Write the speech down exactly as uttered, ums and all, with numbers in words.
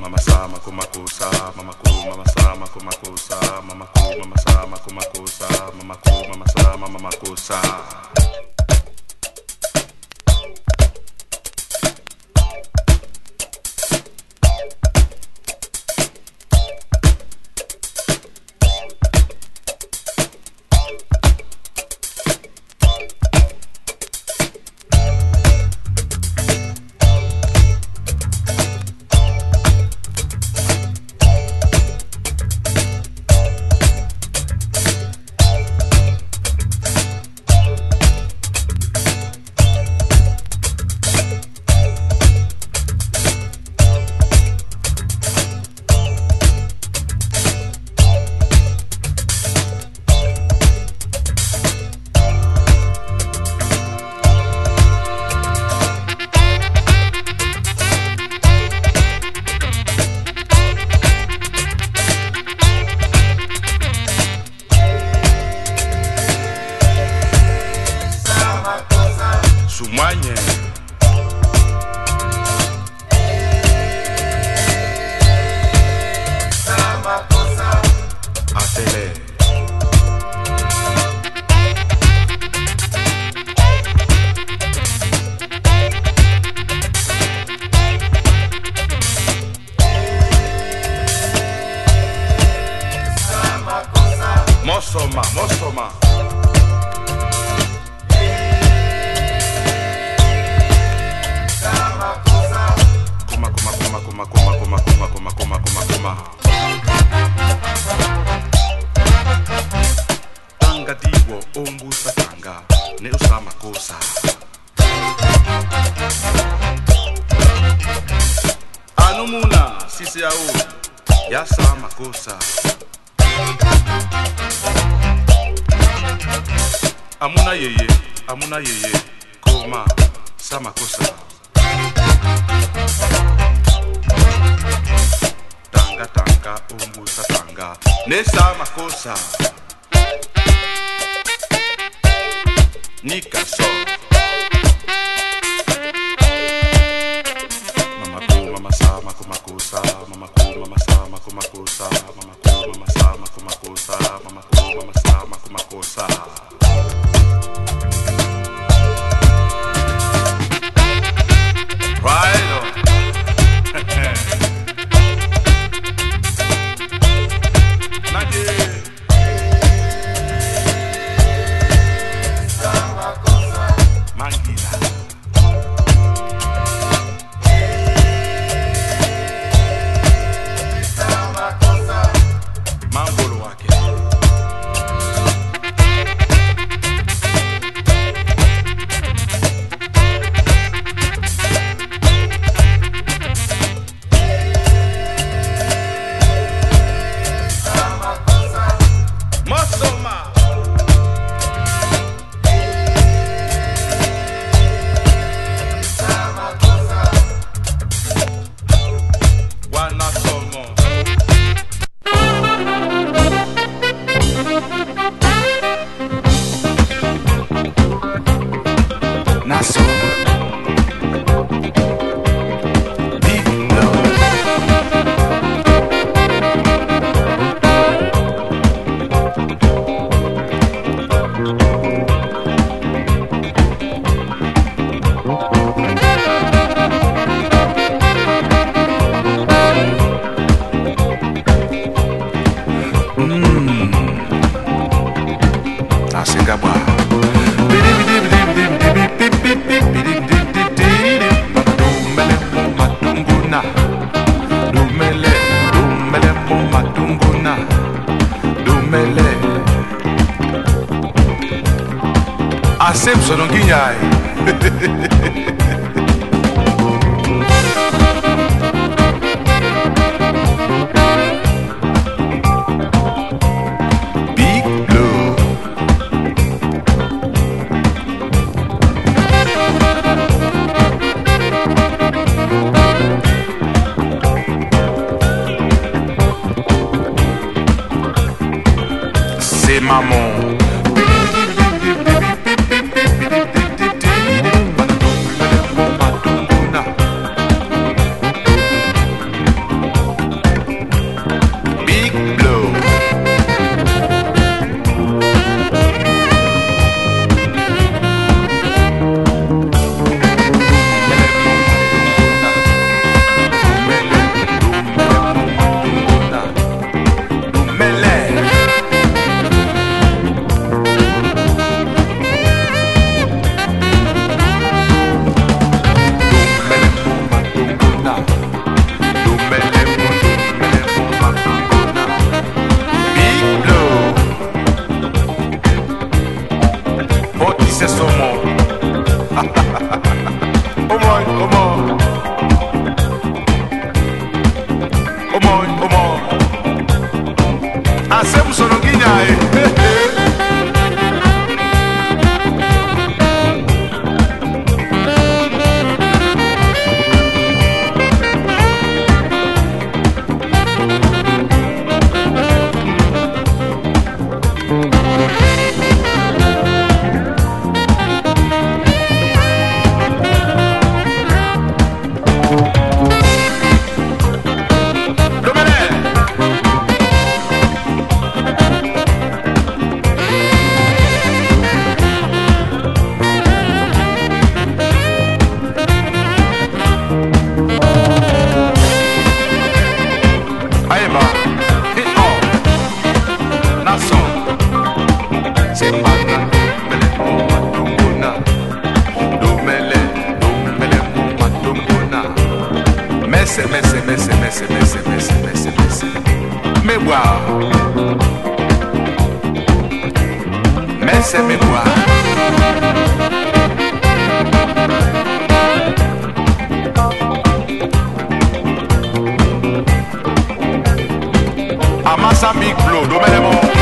mama sama kumakusa, mama ku, mama sama kumakusa, mama ku, mama sama kumakusa, mama ku, mama sama mama kusa. Sumanye Atele Mosoma, Mosoma Kuma, kuma, kuma, kuma, kuma, kuma, kuma, kuma, kuma, kuma, kuma Tanga diwo, ombu satanga Ne usama kosa Anumuna, sisi au Ya sama kosa Amuna yeye, amuna yeye Koma, sama kosa Tanga tanga, umbu satanga Ne sama kosa Nika so Mama ku, mama sama kumakusa Mama ku, mama sama kumakusa Mama ku, mama sama kumakusa Mama ku, mama sama kumakusa Right on. Simpson non ghignai. Big Blue. C'est maman. c'est son mot. Oh moi, oh moi. Oh moi, oh moi. Ah, c'est mon son guignard. Messe, messe, messe, messe, messe, messe, messe, messe. Me boire. Messe, me boire. Amassa big blow, do me le bon.